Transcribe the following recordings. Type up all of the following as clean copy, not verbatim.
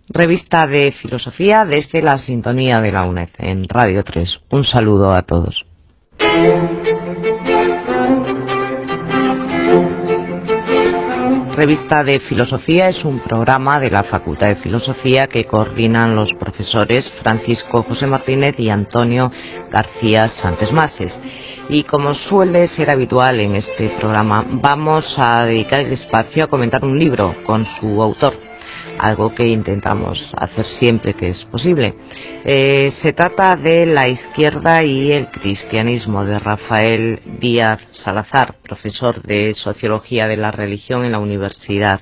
Revista de Filosofía desde la sintonía de la UNED en Radio 3. Un saludo a todos. Revista de Filosofía es un programa de la Facultad de Filosofía que coordinan los profesores Francisco José Martínez y Antonio García Santesmases. Y como suele ser habitual en este programa, vamos a dedicar el espacio a comentar un libro con su autor, algo que intentamos hacer siempre que es posible. Se trata de La izquierda y el cristianismo, de Rafael Díaz Salazar, profesor de Sociología de la Religión en la Universidad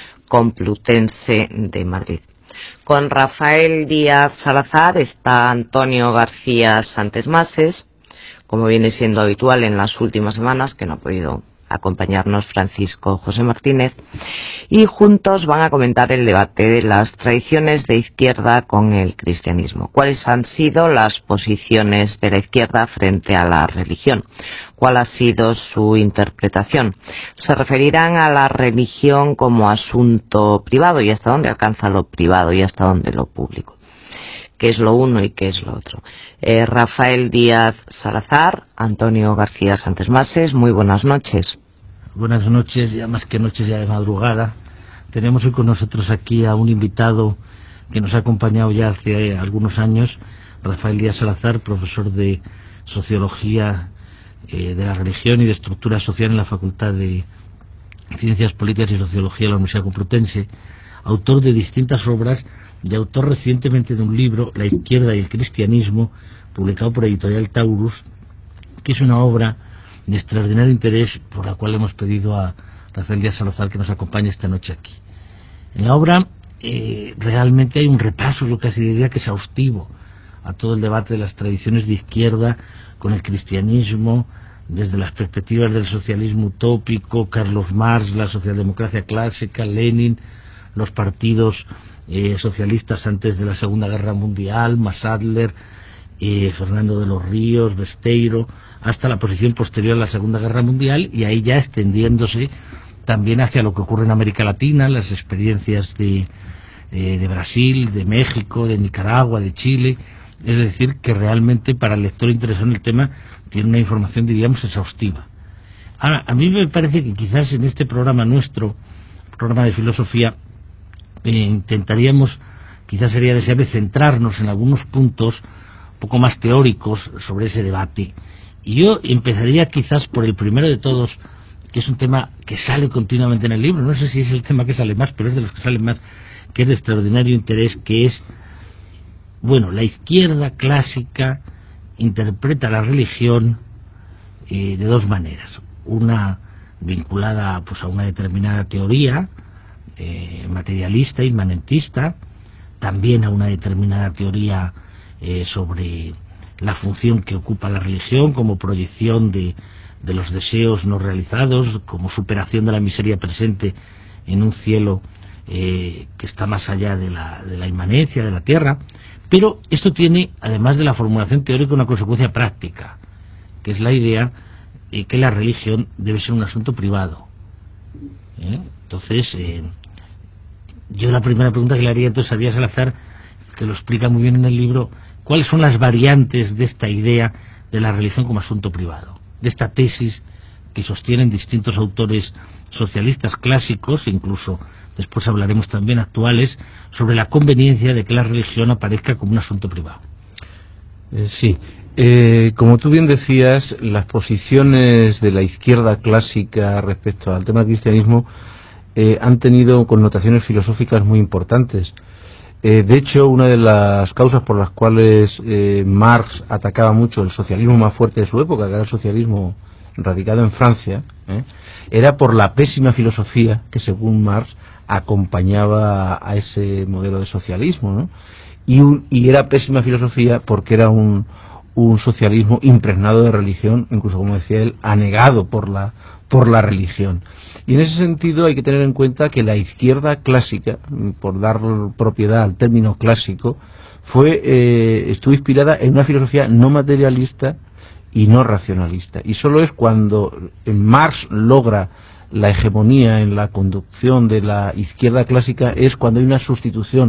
Complutense de Madrid. Con Rafael Díaz Salazar está Antonio García Santesmases, como viene siendo habitual en las últimas semanas, que no ha podido acompañarnos Francisco José Martínez, y juntos van a comentar el debate de las tradiciones de izquierda con el cristianismo. ¿Cuáles han sido las posiciones de la izquierda frente a la religión? ¿Cuál ha sido su interpretación? Se referirán a la religión como asunto privado y hasta dónde alcanza lo privado y hasta dónde lo público. ¿Qué es lo uno y qué es lo otro? Rafael Díaz Salazar, Antonio García Santesmases, muy buenas noches. Buenas noches, ya más que noches, ya de madrugada. Tenemos hoy con nosotros aquí a un invitado que nos ha acompañado ya hace algunos años, Rafael Díaz Salazar, profesor de Sociología de la Religión y de Estructura Social en la Facultad de Ciencias Políticas y Sociología de la Universidad Complutense, autor de distintas obras y autor recientemente de un libro, La izquierda y el cristianismo, publicado por Editorial Taurus, que es una obra de extraordinario interés por la cual hemos pedido a Rafael Díaz Salazar que nos acompañe esta noche aquí. En la obra realmente hay un repaso, yo casi diría que exhaustivo, a todo el debate de las tradiciones de izquierda con el cristianismo, desde las perspectivas del socialismo utópico, Carlos Marx, la socialdemocracia clásica, Lenin, los partidos socialistas antes de la Segunda Guerra Mundial, Max Adler, Fernando de los Ríos, Besteiro, hasta la posición posterior a la Segunda Guerra Mundial, y ahí ya extendiéndose también hacia lo que ocurre en América Latina, las experiencias de Brasil, de México, de Nicaragua, de Chile. Es decir, que realmente para el lector interesado en el tema tiene una información, diríamos, exhaustiva. Ahora, a mí me parece que quizás en este programa nuestro, programa de filosofía, intentaríamos, quizás sería deseable centrarnos en algunos puntos un poco más teóricos sobre ese debate. Y yo empezaría quizás por el primero de todos, que es un tema que sale continuamente en el libro, no sé si es el tema que sale más, pero es de los que salen más, que es de extraordinario interés, que es, bueno, la izquierda clásica interpreta la religión de dos maneras. Una vinculada pues a una determinada teoría materialista, inmanentista, también a una determinada teoría sobre la función que ocupa la religión como proyección de los deseos no realizados, como superación de la miseria presente en un cielo que está más allá de la inmanencia de la tierra. Pero esto tiene, además de la formulación teórica, una consecuencia práctica, que es la idea de que la religión debe ser un asunto privado. Entonces, yo la primera pregunta que le haría entonces a Díaz Salazar, que lo explica muy bien en el libro, ¿cuáles son las variantes de esta idea de la religión como asunto privado? De esta tesis que sostienen distintos autores socialistas clásicos, incluso después hablaremos también actuales, sobre la conveniencia de que la religión aparezca como un asunto privado. Sí, como tú bien decías, las posiciones de la izquierda clásica respecto al tema del cristianismo han tenido connotaciones filosóficas muy importantes. De hecho, una de las causas por las cuales Marx atacaba mucho el socialismo más fuerte de su época, que era el socialismo radicado en Francia, era por la pésima filosofía que, según Marx, acompañaba a ese modelo de socialismo, ¿no? Y era pésima filosofía porque era un socialismo impregnado de religión, incluso, como decía él, anegado por la religión. Y en ese sentido hay que tener en cuenta que la izquierda clásica, por dar propiedad al término clásico, estuvo inspirada en una filosofía no materialista y no racionalista. Y solo es cuando Marx logra la hegemonía en la conducción de la izquierda clásica, es cuando hay una sustitución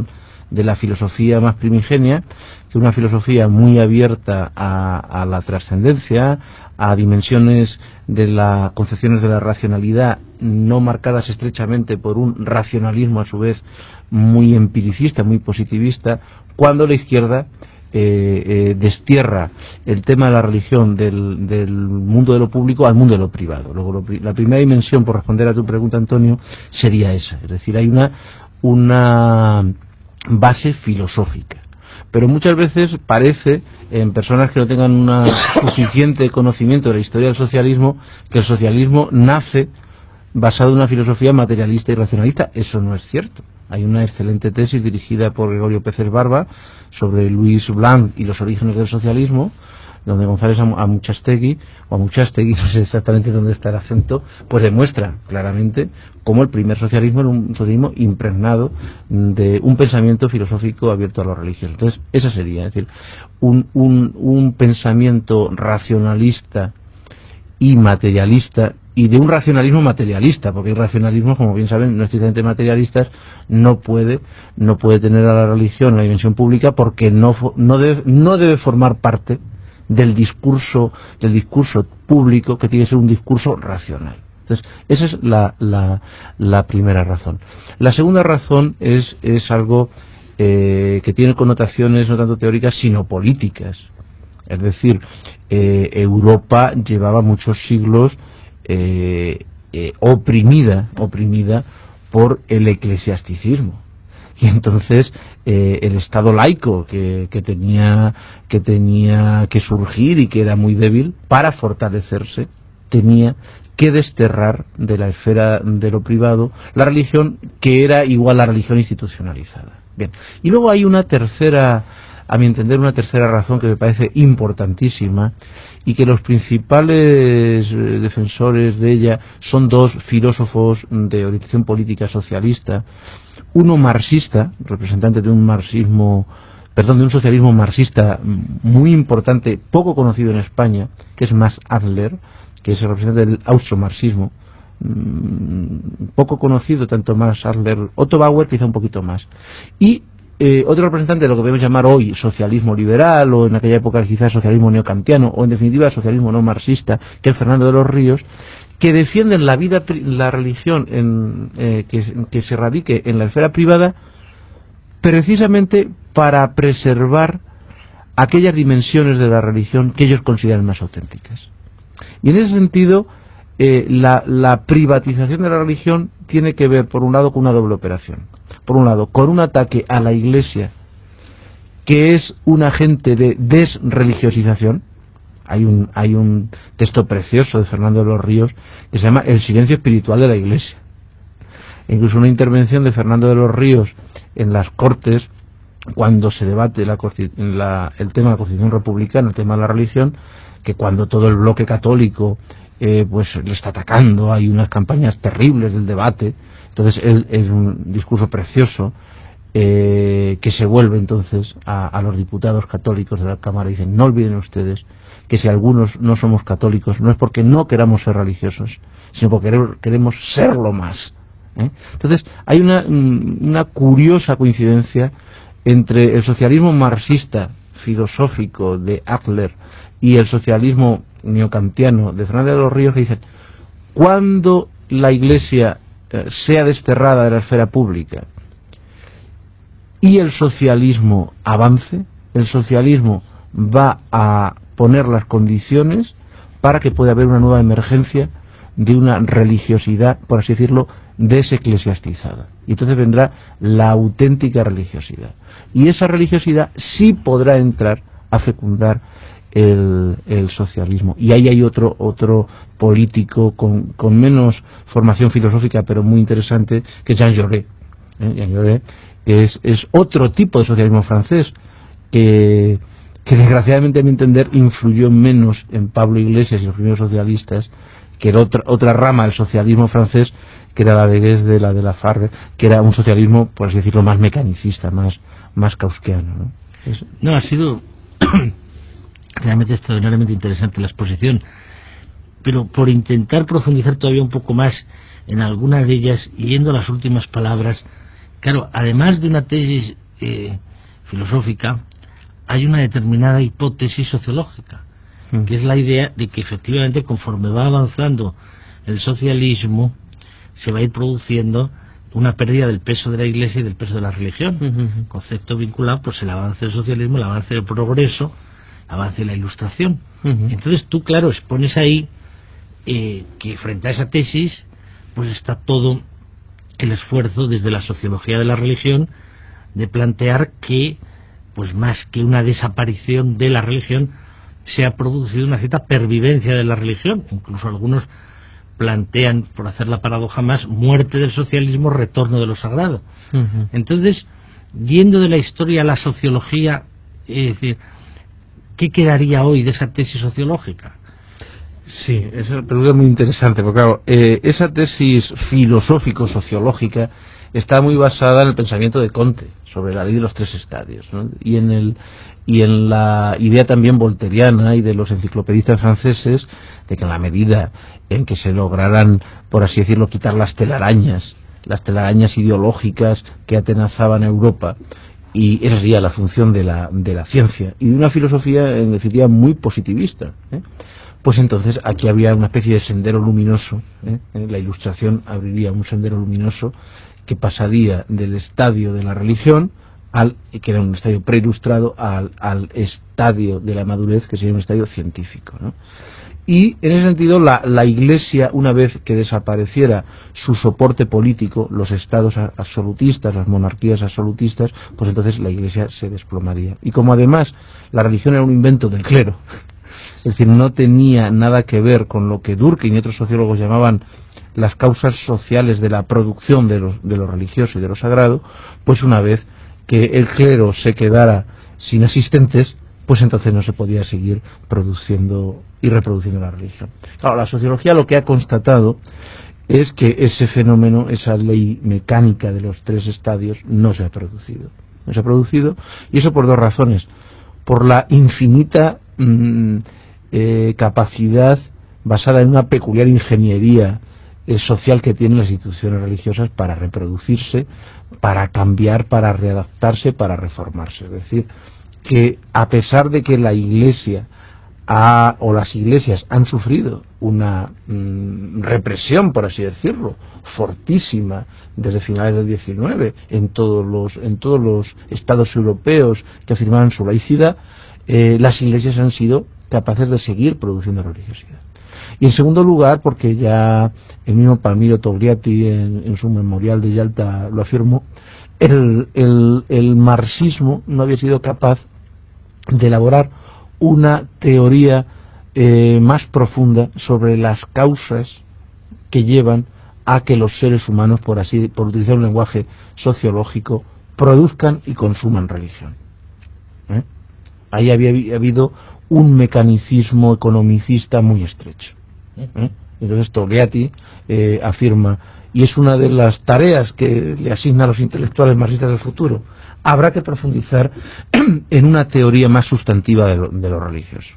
de la filosofía más primigenia, que una filosofía muy abierta a la trascendencia, a dimensiones de las concepciones de la racionalidad no marcadas estrechamente por un racionalismo a su vez muy empiricista, muy positivista, cuando la izquierda destierra el tema de la religión del mundo de lo público al mundo de lo privado. Luego, la primera dimensión, por responder a tu pregunta, Antonio, sería esa. Es decir, hay una base filosófica. Pero muchas veces parece, en personas que no tengan un suficiente conocimiento de la historia del socialismo, que el socialismo nace basado en una filosofía materialista y racionalista. Eso no es cierto. Hay una excelente tesis dirigida por Gregorio Peces Barba sobre Luis Blanc y los orígenes del socialismo, donde González Amuchastegui, no sé exactamente dónde está el acento, pues demuestra claramente cómo el primer socialismo era un socialismo impregnado de un pensamiento filosófico abierto a lo religioso. Entonces, esa sería, es decir, un pensamiento racionalista y materialista, y de un racionalismo materialista, porque el racionalismo, como bien saben, no estrictamente materialistas, no puede tener a la religión en la dimensión pública, porque no debe formar parte del discurso público, que tiene que ser un discurso racional. Entonces, esa es la primera razón. La segunda razón es algo que tiene connotaciones no tanto teóricas sino políticas. Es decir, Europa llevaba muchos siglos oprimida por el eclesiasticismo, y entonces el Estado laico que tenía que surgir y que era muy débil, para fortalecerse tenía que desterrar de la esfera de lo privado la religión, que era igual a la religión institucionalizada. Bien, y luego hay una tercera, a mi entender, una tercera razón que me parece importantísima, y que los principales defensores de ella son dos filósofos de orientación política socialista, uno marxista, representante de un socialismo marxista muy importante, poco conocido en España, que es Max Adler, que es el representante del austromarxismo, poco conocido, tanto Max Adler, Otto Bauer quizá un poquito más, y otro representante de lo que podemos llamar hoy socialismo liberal, o en aquella época quizás socialismo neokantiano, o en definitiva socialismo no marxista, que es Fernando de los Ríos, que defienden la religión que se radique en la esfera privada, precisamente para preservar aquellas dimensiones de la religión que ellos consideran más auténticas. Y en ese sentido, la privatización de la religión tiene que ver, por un lado, con una doble operación. Por un lado, con un ataque a la Iglesia, que es un agente de desreligiosización. Hay un texto precioso de Fernando de los Ríos que se llama El silencio espiritual de la Iglesia. Incluso una intervención de Fernando de los Ríos en las Cortes, cuando se debate el tema de la Constitución republicana, el tema de la religión, que cuando todo el bloque católico pues le está atacando, hay unas campañas terribles del debate. Entonces es un discurso precioso que se vuelve entonces a los diputados católicos de la Cámara y dicen: no olviden ustedes que si algunos no somos católicos no es porque no queramos ser religiosos, sino porque queremos serlo más. Entonces hay una curiosa coincidencia entre el socialismo marxista filosófico de Adler y el socialismo neokantiano de Fernández de los Ríos, que dicen: cuando la Iglesia sea desterrada de la esfera pública y el socialismo avance, el socialismo va a poner las condiciones para que pueda haber una nueva emergencia de una religiosidad, por así decirlo, deseclesiastizada. Y entonces vendrá la auténtica religiosidad. Y esa religiosidad sí podrá entrar a fecundar el socialismo. Y ahí hay otro político con menos formación filosófica, pero muy interesante, que es Jean Jaurès. Jean Jaurès es otro tipo de socialismo francés que desgraciadamente, a mi entender, influyó menos en Pablo Iglesias y los primeros socialistas, que era otra rama del socialismo francés, que era la de Lafargue, que era un socialismo, por así decirlo, más mecanicista, más kausquiano, ¿no? Ha sido realmente extraordinariamente interesante la exposición, pero por intentar profundizar todavía un poco más en algunas de ellas, yendo a las últimas palabras, claro, además de una tesis filosófica, hay una determinada hipótesis sociológica, que es la idea de que efectivamente conforme va avanzando el socialismo se va a ir produciendo una pérdida del peso de la Iglesia y del peso de la religión, concepto vinculado pues el avance del socialismo, el avance del progreso, el avance de la Ilustración. Entonces tú, claro, expones ahí que frente a esa tesis pues está todo el esfuerzo desde la sociología de la religión de plantear que pues más que una desaparición de la religión se ha producido una cierta pervivencia de la religión. Incluso algunos plantean, por hacer la paradoja más, muerte del socialismo, retorno de lo sagrado. Entonces, yendo de la historia a la sociología, es decir, ¿qué quedaría hoy de esa tesis sociológica? Sí, esa pregunta es muy interesante, porque claro, esa tesis filosófico-sociológica está muy basada en el pensamiento de Comte sobre la ley de los tres estadios, ¿no? y en la idea también volteriana y de los enciclopedistas franceses de que en la medida en que se lograran, por así decirlo, quitar las telarañas ideológicas que atenazaban a Europa, y esa sería la función de la ciencia y de una filosofía en definitiva muy positivista, pues entonces aquí habría una especie de sendero luminoso, la Ilustración abriría un sendero luminoso que pasaría del estadio de la religión, que era un estadio preilustrado, al estadio de la madurez, que sería un estadio científico, ¿no? Y en ese sentido la Iglesia, una vez que desapareciera su soporte político, los estados absolutistas, las monarquías absolutistas, pues entonces la Iglesia se desplomaría. Y como además la religión era un invento del clero, es decir, no tenía nada que ver con lo que Durkheim y otros sociólogos llamaban las causas sociales de la producción de lo religioso y de lo sagrado, pues una vez que el clero se quedara sin asistentes, pues entonces no se podía seguir produciendo y reproduciendo la religión. Claro, la sociología lo que ha constatado es que ese fenómeno, esa ley mecánica de los tres estadios, no se ha producido. No se ha producido, y eso por dos razones. Por la infinita capacidad basada en una peculiar ingeniería social que tienen las instituciones religiosas para reproducirse, para cambiar, para readaptarse, para reformarse. Es decir, que a pesar de que la Iglesia o las iglesias han sufrido una represión, por así decirlo, fortísima desde finales del XIX en todos los estados europeos que afirmaban su laicidad, las iglesias han sido capaces de seguir produciendo religiosidad. Y en segundo lugar, porque ya el mismo Palmiro Togliatti en su memorial de Yalta lo afirmó, el marxismo no había sido capaz de elaborar una teoría más profunda sobre las causas que llevan a que los seres humanos, por utilizar un lenguaje sociológico, produzcan y consuman religión. Ahí había habido un mecanicismo economicista muy estrecho. Entonces Togliatti afirma, y es una de las tareas que le asigna a los intelectuales marxistas del futuro, habrá que profundizar en una teoría más sustantiva de lo religioso.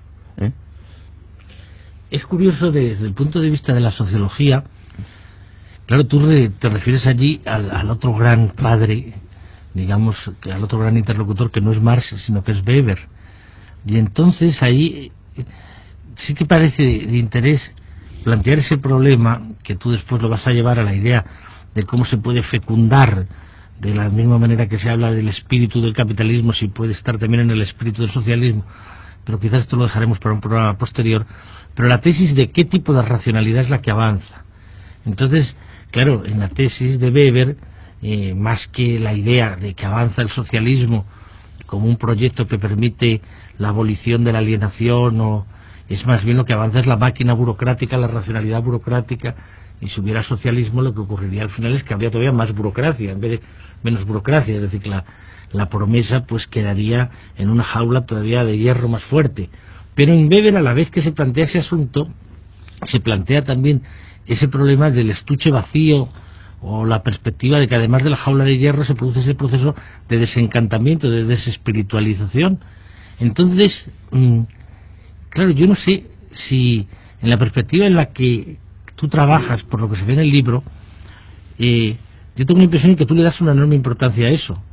Es curioso desde el punto de vista de la sociología. Claro, tú te refieres allí al otro gran padre, digamos, al otro gran interlocutor, que no es Marx, sino que es Weber. Y entonces ahí sí que parece de interés plantear ese problema, que tú después lo vas a llevar a la idea de cómo se puede fecundar, de la misma manera que se habla del espíritu del capitalismo, si puede estar también en el espíritu del socialismo, pero quizás esto lo dejaremos para un programa posterior. Pero la tesis de qué tipo de racionalidad es la que avanza. Entonces, claro, en la tesis de Weber, más que la idea de que avanza el socialismo como un proyecto que permite la abolición de la alienación, es más bien lo que avanza es la máquina burocrática, la racionalidad burocrática, y si hubiera socialismo lo que ocurriría al final es que habría todavía más burocracia en vez de menos burocracia, es decir, que la promesa pues quedaría en una jaula todavía de hierro más fuerte. Pero en Weber, a la vez que se plantea ese asunto, se plantea también ese problema del estuche vacío, o la perspectiva de que además de la jaula de hierro se produce ese proceso de desencantamiento, de desespiritualización. Entonces, claro, yo no sé si en la perspectiva en la que tú trabajas, por lo que se ve en el libro, yo tengo la impresión de que tú le das una enorme importancia a eso.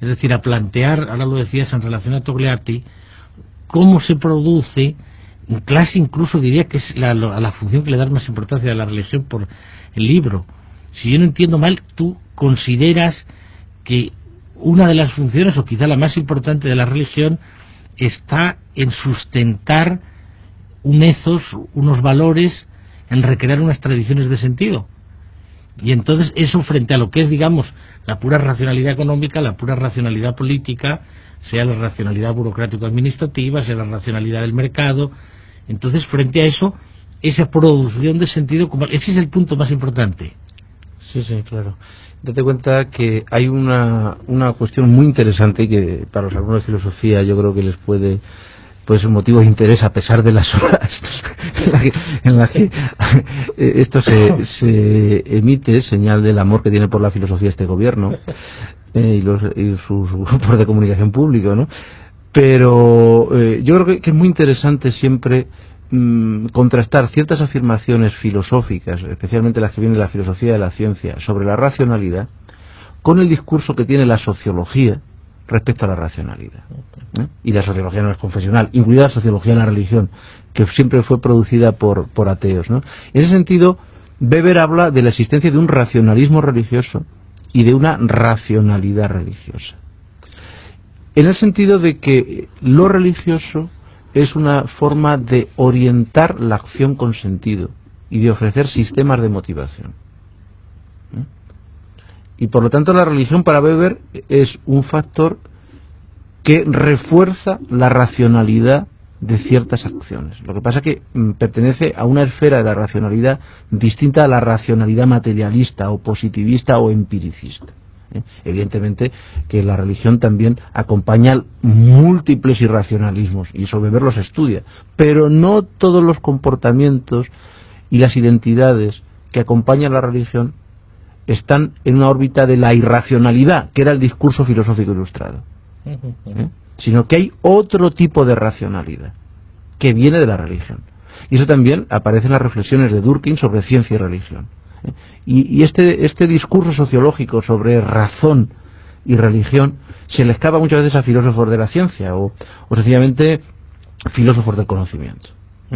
es decir, a plantear, ahora lo decías en relación a Togliatti, cómo se produce, en clase incluso diría que es la función que le das más importancia a la religión por el libro. Si yo no entiendo mal, tú consideras que una de las funciones, o quizá la más importante de la religión, está en sustentar un ethos, unos valores, en recrear unas tradiciones de sentido. Y entonces eso, frente a lo que es, digamos, la pura racionalidad económica, la pura racionalidad política, sea la racionalidad burocrático-administrativa, sea la racionalidad del mercado, entonces frente a eso, esa producción de sentido, ese es el punto más importante. Sí, claro. Date cuenta que hay una cuestión muy interesante que para los alumnos de filosofía yo creo que les puede ser motivo de interés, a pesar de las horas en las que esto se emite, señal del amor que tiene por la filosofía este gobierno y sus grupos de comunicación público, ¿no? Pero yo creo que es muy interesante siempre contrastar ciertas afirmaciones filosóficas, especialmente las que vienen de la filosofía de la ciencia, sobre la racionalidad, con el discurso que tiene la sociología respecto a la racionalidad. Y la sociología no es confesional, incluida la sociología en la religión, que siempre fue producida por ateos, ¿no? En ese sentido, Weber habla de la existencia de un racionalismo religioso y de una racionalidad religiosa, en el sentido de que lo religioso es una forma de orientar la acción con sentido y de ofrecer sistemas de motivación. Y por lo tanto la religión para Weber es un factor que refuerza la racionalidad de ciertas acciones. Lo que pasa es que pertenece a una esfera de la racionalidad distinta a la racionalidad materialista o positivista o empiricista. Evidentemente que la religión también acompaña múltiples irracionalismos, y eso Weber los estudia, pero no todos los comportamientos y las identidades que acompañan la religión están en una órbita de la irracionalidad, que era el discurso filosófico ilustrado, sino que hay otro tipo de racionalidad que viene de la religión, y eso también aparece en las reflexiones de Durkheim sobre ciencia y religión. Y este discurso sociológico sobre razón y religión se le escapa muchas veces a filósofos de la ciencia o sencillamente filósofos del conocimiento.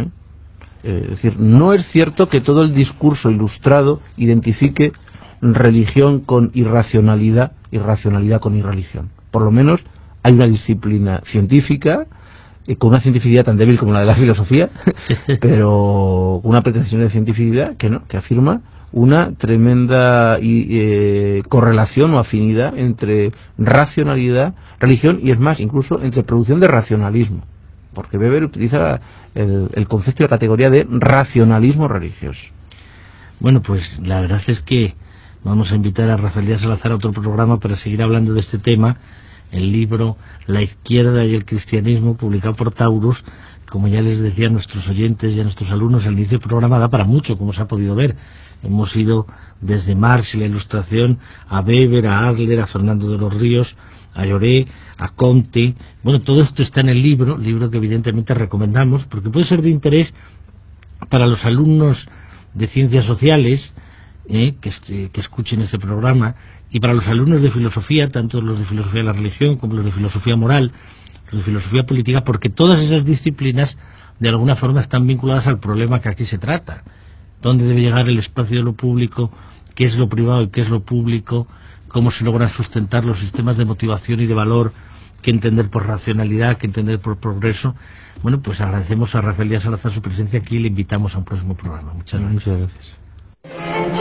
Es decir, no es cierto que todo el discurso ilustrado identifique religión con irracionalidad, irracionalidad con irreligión. Por lo menos hay una disciplina científica con una cientificidad tan débil como la de la filosofía, pero con una pretensión de cientificidad que afirma una tremenda correlación o afinidad entre racionalidad, religión, y es más, incluso entre producción de racionalismo, porque Weber utiliza el concepto y la categoría de racionalismo religioso. Bueno, pues la verdad es que vamos a invitar a Rafael Díaz Salazar a otro programa para seguir hablando de este tema. El libro La izquierda y el cristianismo, publicado por Taurus, como ya les decía a nuestros oyentes y a nuestros alumnos al inicio del programa, da para mucho, como se ha podido ver. Hemos ido desde Marx y la Ilustración a Weber, a Adler, a Fernando de los Ríos, a Lloré, a Comte. Bueno, todo esto está en el libro que evidentemente recomendamos, porque puede ser de interés para los alumnos de ciencias sociales que escuchen este programa, y para los alumnos de filosofía, tanto los de filosofía de la religión como los de filosofía moral, los de filosofía política, porque todas esas disciplinas de alguna forma están vinculadas al problema que aquí se trata. ¿Dónde debe llegar el espacio de lo público? ¿Qué es lo privado y qué es lo público? ¿Cómo se logran sustentar los sistemas de motivación y de valor? ¿Qué entender por racionalidad? ¿Qué entender por progreso? Bueno, pues agradecemos a Rafael Díaz Salazar su presencia aquí y le invitamos a un próximo programa. Muchas gracias.